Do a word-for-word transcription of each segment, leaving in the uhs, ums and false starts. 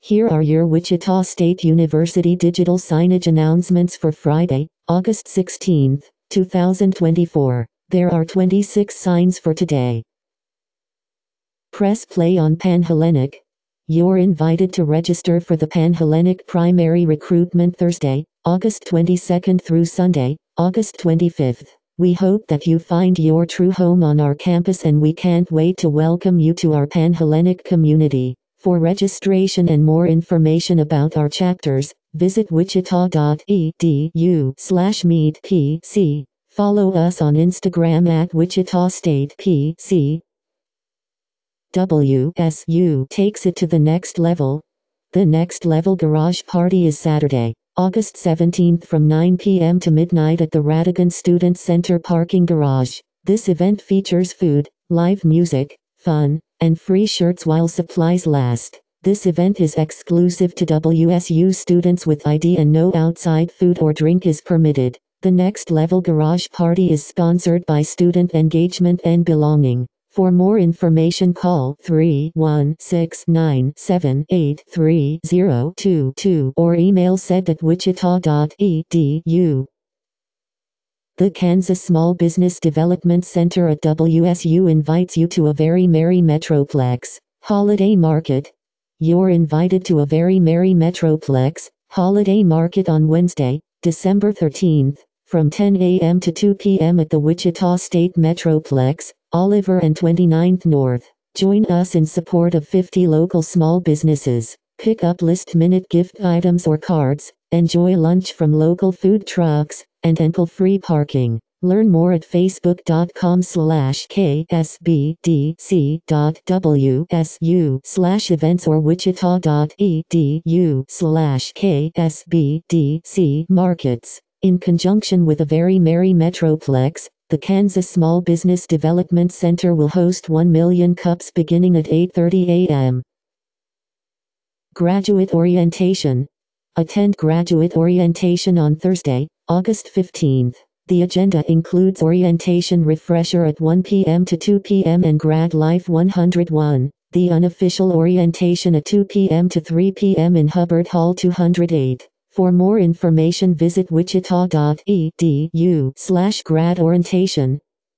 Here are your Wichita State University digital signage announcements for Friday, August sixteenth, two thousand twenty-four. There are twenty-six signs for today. Press play on Panhellenic. You're invited to register for the Panhellenic primary recruitment Thursday, August twenty-second through Sunday, August twenty-fifth. We hope that you find your true home on our campus, and we can't wait to welcome you to our Panhellenic community. For registration and more information about our chapters, visit wichita.edu slash meet pc. Follow us on Instagram at Wichita State P C. W S U takes it to the next level. The Next Level Garage Party is Saturday, August seventeenth from nine p m to midnight at the Radigan Student Center parking garage. This event features food, live music, fun, and free shirts while supplies last. This event is exclusive to W S U students with I D, and no outside food or drink is permitted. The Next Level Garage Party is sponsored by Student Engagement and Belonging. For more information, call three one six nine seven eight three zero two two or email said at wichita dot e d u. The Kansas Small Business Development Center at W S U invites you to a Very Merry Metroplex Holiday Market. You're invited to a Very Merry Metroplex Holiday Market on Wednesday, December thirteenth, from ten a m to two p m at the Wichita State Metroplex, Oliver and twenty-ninth North. Join us in support of fifty local small businesses. Pick up last-minute gift items or cards, enjoy lunch from local food trucks, and ample free parking. Learn more at facebook.com slash ksbdc.wsu slash events or wichita.edu slash ksbdc markets. In conjunction with a Very Merry Metroplex, the Kansas Small Business Development Center will host one million cups beginning at eight thirty a m Graduate Orientation. Attend graduate orientation on Thursday, August fifteenth. The agenda includes orientation refresher at one p m to two p m and Grad Life one oh one, the unofficial orientation at two p m to three p m in Hubbard Hall two oh eight. For more information, visit wichita.edu slash grad orientation.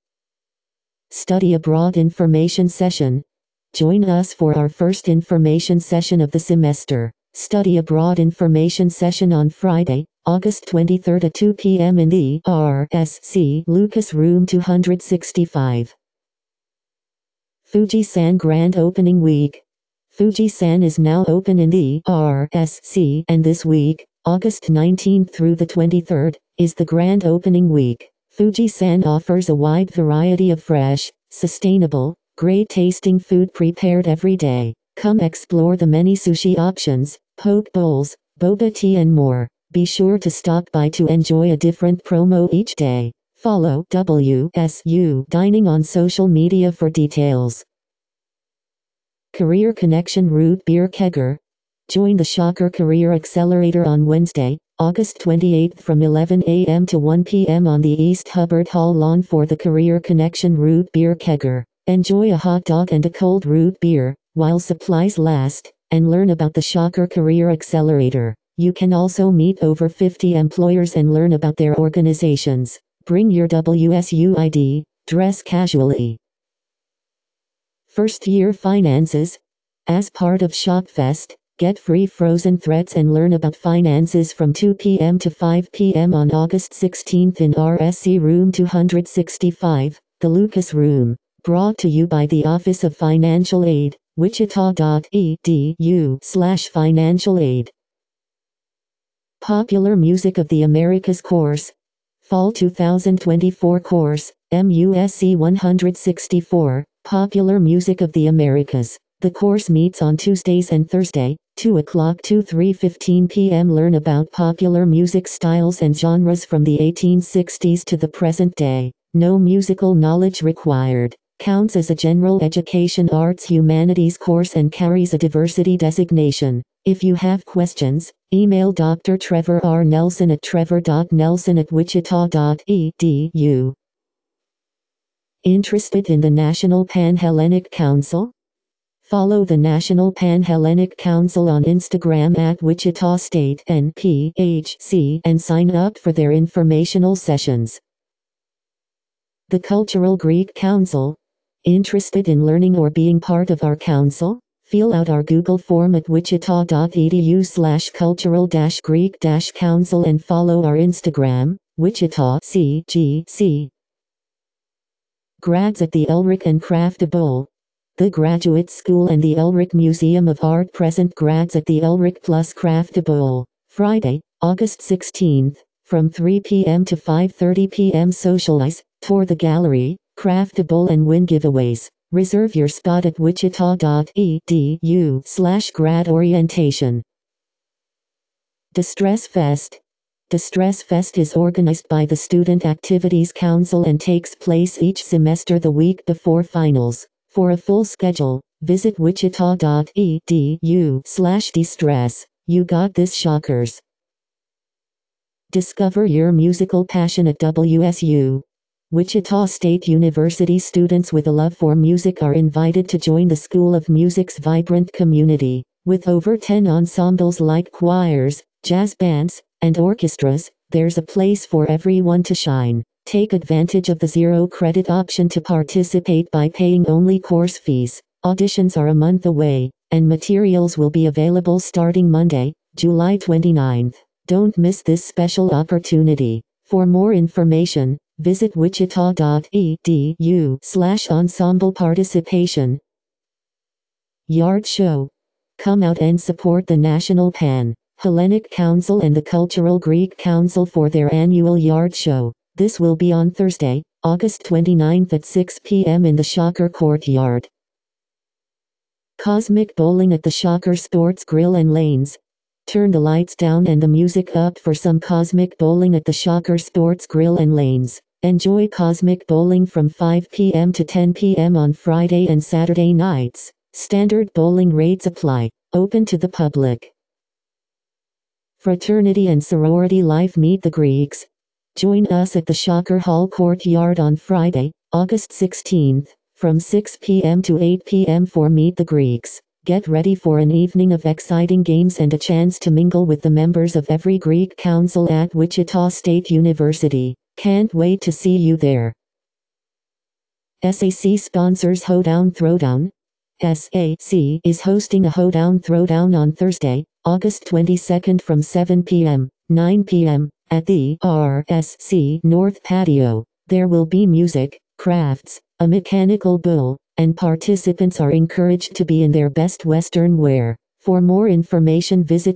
Study Abroad Information Session. Join us for our first information session of the semester. Study Abroad Information Session on Friday, August twenty-third at two p m in the R S C Lucas Room two sixty-five. Fuji-San Grand Opening Week. Fuji-San is now open in the R S C, and this week, August nineteenth through the twenty-third, is the grand opening week. Fuji-San offers a wide variety of fresh, sustainable, great-tasting food prepared every day. Come explore the many sushi options, poke bowls, boba tea and more. Be sure to stop by to enjoy a different promo each day. Follow W S U Dining on social media for details. Career Connection Root Beer Kegger. Join the Shocker Career Accelerator on Wednesday, August twenty-eighth from eleven a m to one p m on the East Hubbard Hall lawn for the Career Connection Root Beer Kegger. Enjoy a hot dog and a cold root beer while supplies last, and learn about the Shocker Career Accelerator. You can also meet over fifty employers and learn about their organizations. Bring your W S U I D, dress casually. First Year Finances. As part of ShopFest, get free frozen threads and learn about finances from two p m to five p m on August sixteenth in R S C Room two sixty-five, the Lucas Room. Brought to you by the Office of Financial Aid, wichita.edu slash financial aid. Popular Music of the Americas course. Fall two thousand twenty-four course, M U S C one sixty-four, Popular Music of the Americas. The course meets on Tuesdays and Thursday, two o'clock to three fifteen p m Learn about popular music styles and genres from the eighteen sixties to the present day. No musical knowledge required. Counts as a general education arts humanities course and carries a diversity designation. If you have questions, email Doctor Trevor R. Nelson at trevor dot nelson at wichita dot e d u. Interested in the National Panhellenic Council? Follow the National Pan-Hellenic Council on Instagram at Wichita State N P H C and sign up for their informational sessions. The Cultural Greek Council. Interested in learning or being part of our council? Fill out our Google form at wichita.edu slash cultural dash Greek dash council and follow our Instagram, Wichita C G C. Grads at the Elric and Craft Bowl. The Graduate School and the Elric Museum of Art present grads at the Elric Plus Craft Bowl, Friday, August sixteenth, from three p m to five thirty p m Socialize, tour the gallery, craft bowl and win giveaways. Reserve your spot at wichita.edu slash grad orientation. Distress Fest. Distress Fest is organized by the Student Activities Council and takes place each semester the week before finals. For a full schedule, visit wichita.edu slash distress. You got this, Shockers. Discover your musical passion at W S U. Wichita State University students with a love for music are invited to join the School of Music's vibrant community. With over ten ensembles like choirs, jazz bands, and orchestras, there's a place for everyone to shine. Take advantage of the zero-credit option to participate by paying only course fees. Auditions are a month away, and materials will be available starting Monday, July twenty-ninth. Don't miss this special opportunity. For more information, visit wichita.edu slash ensemble participation. Yard Show. Come out and support the National Pan-Hellenic Council and the Cultural Greek Council for their annual Yard Show. This will be on Thursday, August twenty-ninth at six p m in the Shocker Courtyard. Cosmic Bowling at the Shocker Sports Grill and Lanes. Turn the lights down and the music up for some Cosmic Bowling at the Shocker Sports Grill and Lanes. Enjoy Cosmic Bowling from five p m to ten p m on Friday and Saturday nights. Standard bowling rates apply. Open to the public. Fraternity and Sorority Life Meet the Greeks. Join us at the Shocker Hall Courtyard on Friday, August sixteenth, from six p m to eight p m for Meet the Greeks. Get ready for an evening of exciting games and a chance to mingle with the members of every Greek council at Wichita State University. Can't wait to see you there. S A C sponsors Hoedown Throwdown. S A C is hosting a Hoedown Throwdown on Thursday, August twenty-second from seven p m, nine p m at the R S C North Patio. There will be music, crafts, a mechanical bull, and participants are encouraged to be in their best Western wear. For more information visit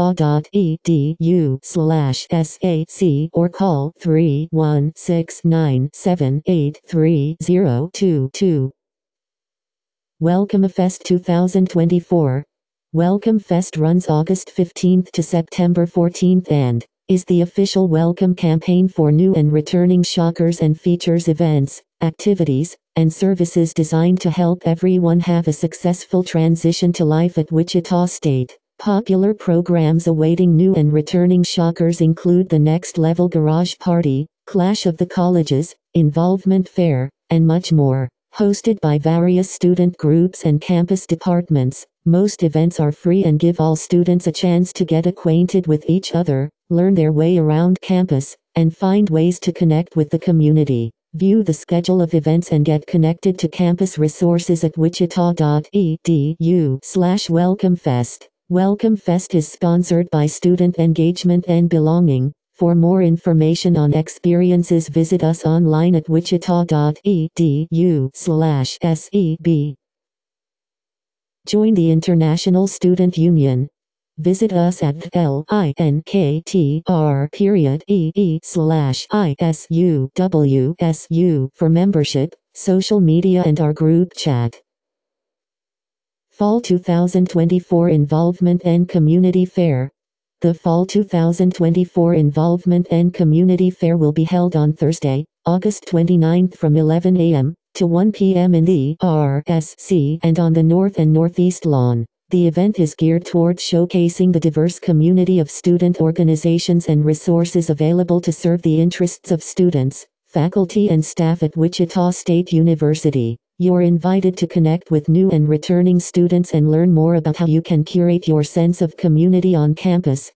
wichita.edu slash SAC or call three one six nine seven eight three zero two two. Welcome Fest twenty twenty-four. Welcome Fest runs August fifteenth to September fourteenth and is the official welcome campaign for new and returning Shockers and features events, activities, and services designed to help everyone have a successful transition to life at Wichita State. Popular programs awaiting new and returning Shockers include the Next Level Garage Party, Clash of the Colleges, Involvement Fair, and much more. Hosted by various student groups and campus departments, most events are free and give all students a chance to get acquainted with each other, learn their way around campus, and find ways to connect with the community. View the schedule of events and get connected to campus resources at wichita.edu slash welcomefest. Welcome Fest is sponsored by Student Engagement and Belonging. For more information on experiences visit us online at wichita.edu slash SEB. Join the International Student Union. Visit us at linktr period ee slash isuwsu for membership, social media and our group chat. Fall twenty twenty-four Involvement and Community Fair. The Fall twenty twenty-four Involvement and Community Fair will be held on Thursday, August twenty-ninth from eleven a m to one p m in the R S C and on the North and Northeast Lawn. The event is geared towards showcasing the diverse community of student organizations and resources available to serve the interests of students, faculty and staff at Wichita State University. You're invited to connect with new and returning students and learn more about how you can curate your sense of community on campus.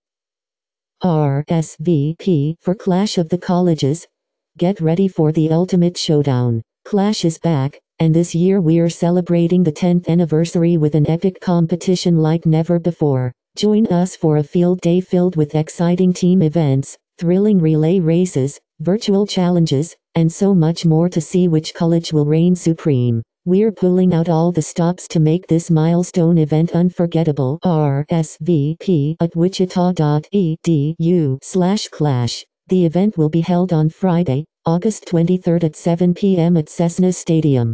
R S V P for Clash of the Colleges. Get ready for the ultimate showdown. Clash is back, and this year we're celebrating the tenth anniversary with an epic competition like never before. Join us for a field day filled with exciting team events, thrilling relay races, virtual challenges, and so much more to see which college will reign supreme. We're pulling out all the stops to make this milestone event unforgettable. R S V P at wichita dot e d u slash clash. The event will be held on Friday, August twenty-third at seven p m at Cessna Stadium.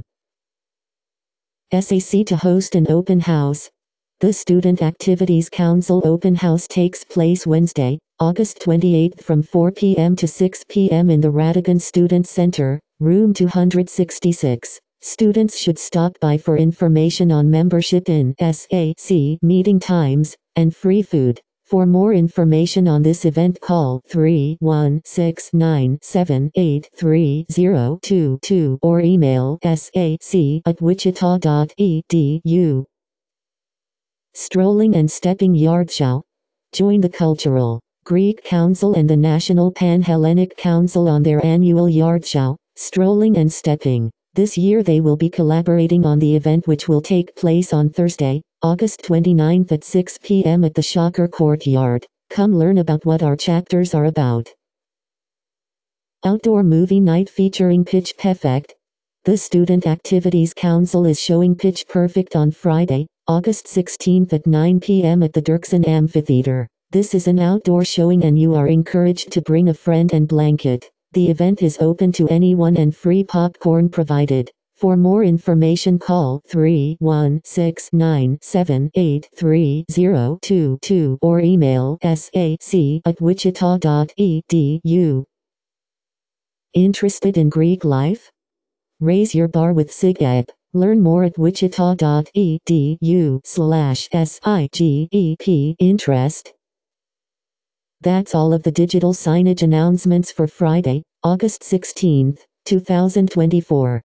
S A C to host an open house. The Student Activities Council Open House takes place Wednesday, August twenty-eighth from four p m to six p m in the Radigan Student Center, room two hundred sixty-six. Students should stop by for information on membership in S A C meeting times, and free food. For more information on this event, call three one six nine seven eight three zero two two or email sac at wichita dot e d u. Strolling and Stepping Yard Show. Join the Cultural, Greek Council and the National Pan-Hellenic Council on their annual yard show, Strolling and Stepping. This year they will be collaborating on the event, which will take place on Thursday, August twenty-ninth at six p m at the Shocker Courtyard. Come learn about what our chapters are about. Outdoor Movie Night featuring Pitch Perfect. The Student Activities Council is showing Pitch Perfect on Friday, August sixteenth at nine p m at the Dirksen Amphitheater. This is an outdoor showing and you are encouraged to bring a friend and blanket. The event is open to anyone and free popcorn provided. For more information, call three one six nine seven eight three zero two two or email sac at wichita dot e d u. Interested in Greek life? Raise your bar with SIGEP. Learn more at wichita dot e d u slash S I G E P interest. That's all of the digital signage announcements for Friday, August sixteenth, two thousand twenty-four.